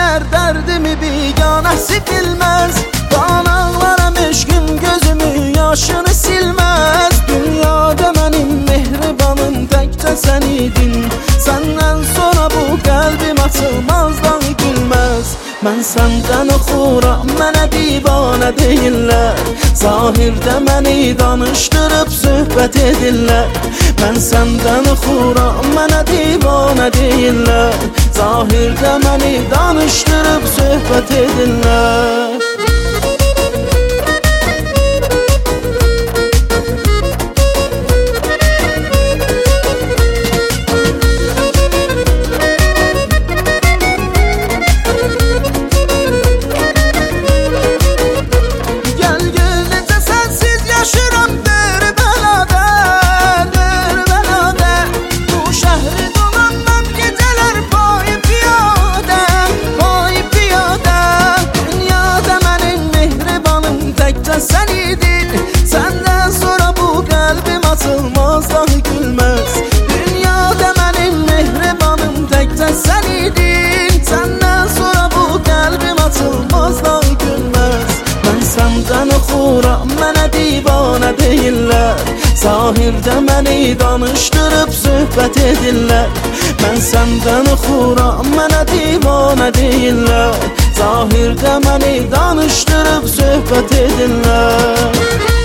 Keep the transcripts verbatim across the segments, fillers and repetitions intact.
bilər dərdimi biganəsi bilməz. Qanaqlaram eşqim gözümü yaşını silməz. Dünyada mənim mehribanım təkcə sən idin. Səndən sonra bu qəlbim açılmazdan gülməz. Mən səndən oxuram, mənə divanə deyirlər. Zahirdə məni danışdırıb söhbət edirlər. Mən səndən oxuram, mənə divanə deyirlər. Zahirdə məni danışdırıb söhbət edirlər. Sen idin, senden sonra bu kalbim açılmazdan gülmez. Dünyada benim mehribanım təkcə sen idin. Senden sonra bu kalbim açılmazdan gülmez. Ben senden oxuram, mənə divanə deyirlər. Zahirdə məni danışdırıb söhbət edirlər. Ben senden oxuram, mənə divanə deyirlər. Zahirdə məni danışdırıb söhbət edirlər.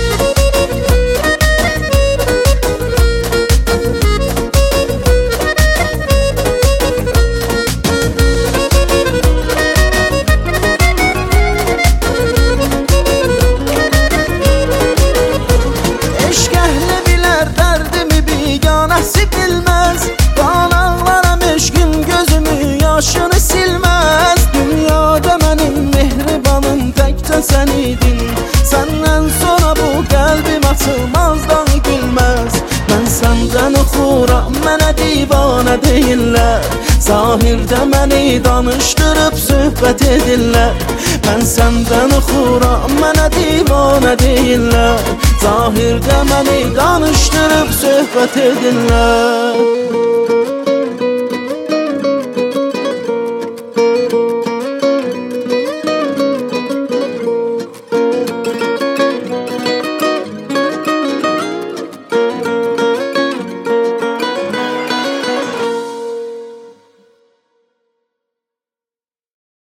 Eşq əhli bilər dərdimi biganəsi bilməz. Qanaqlaram eşqim gözümü yaşını silməz. Dünyada mənim mehribanım təkcə sən idin. Səndən sonra bu qəlbim açılmazdan gülməz. Mən səndən oxuram, mənə divanə deyirlər. Zahirdə məni danışdırıb söhbət edirlər. Mən səndən oxuram, mənə divanə deyirlər. Zahirdə məni danışdırıb söhbət edirlər.